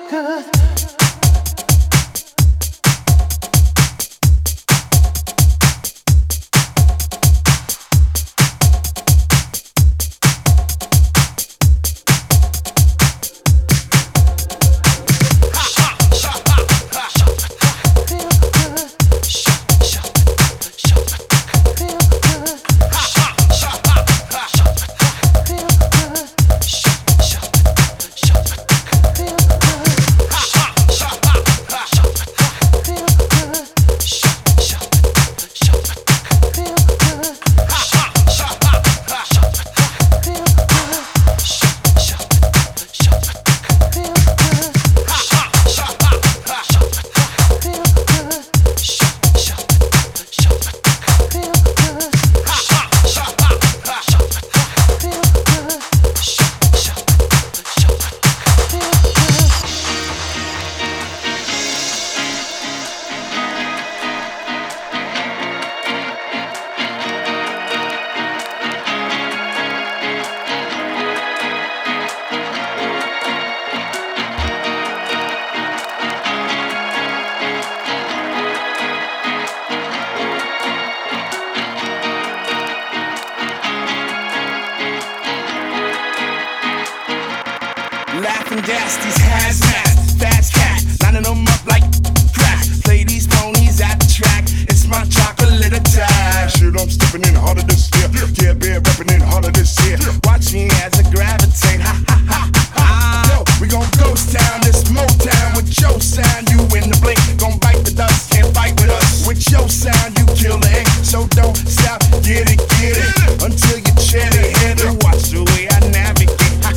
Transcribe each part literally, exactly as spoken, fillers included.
Laughing gas, these hazmats, fast cat, lining them up like crack. Play these ponies at the track, it's my chocolate attack. Shit, I'm stepping in harder this year. Yeah, bear repping in harder this year. Watch me as I gravitate, ha ha ha ha. Yo, we gon' ghost town, this Motown with your sound. You in the blink, gon' bite the dust, can't fight with us. With your sound, you kill the ink, so don't stop, get it, get it, until you chin it, hit it. Watch the way I navigate.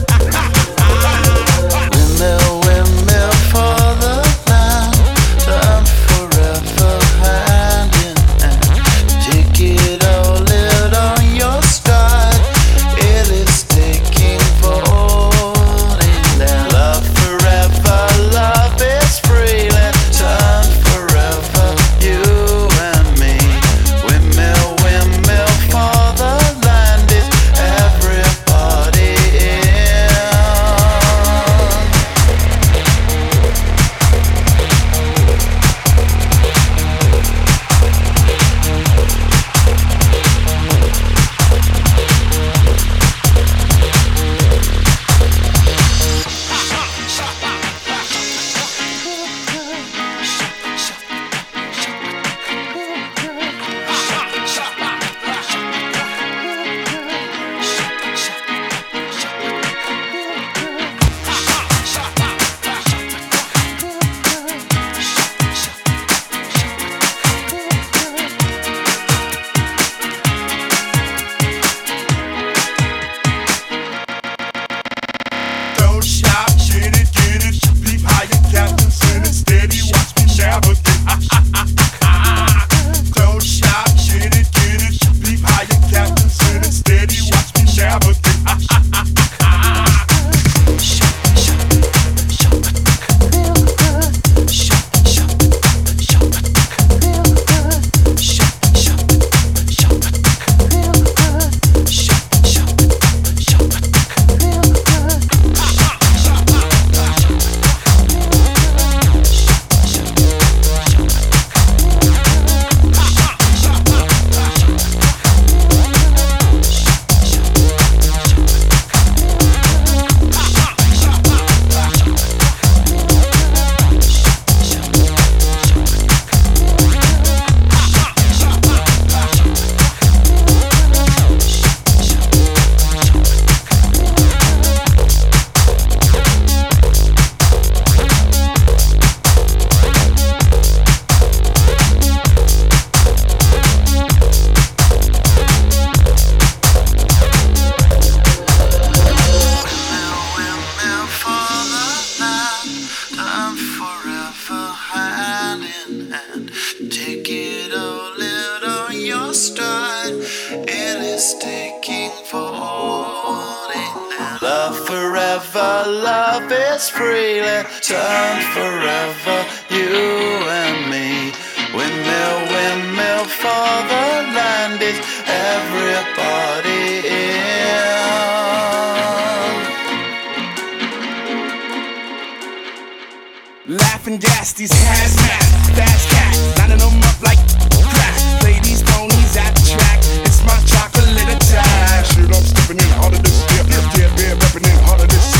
Windmill, windmill for the land, turn forever hand in hand. Take it all, live on your stride. It is taking falling down. Love forever, love is free. Let turn forever, you and me. Windmill, windmill for the land is everybody in. Don't stop, get it, get it. Leap higher, captain, send it steady. Watch me navigate. Don't stop, get it, get it. Leap higher, captain, send it steady. Watch me navigate. Windmill for the land, turn forever hand in hand. Take it all, live on your stride. It is taking falling down. Love forever, love is free. Let turn forever, you and me. Windmill, windmill for the land is everybody in. Laugh and gas these hazmat, fast cat, lining them up like crack. Play these ponies at the track. It's my chocolate attack. Shit, I'm stepping in harder this year. Yeah, yeah, repping in harder this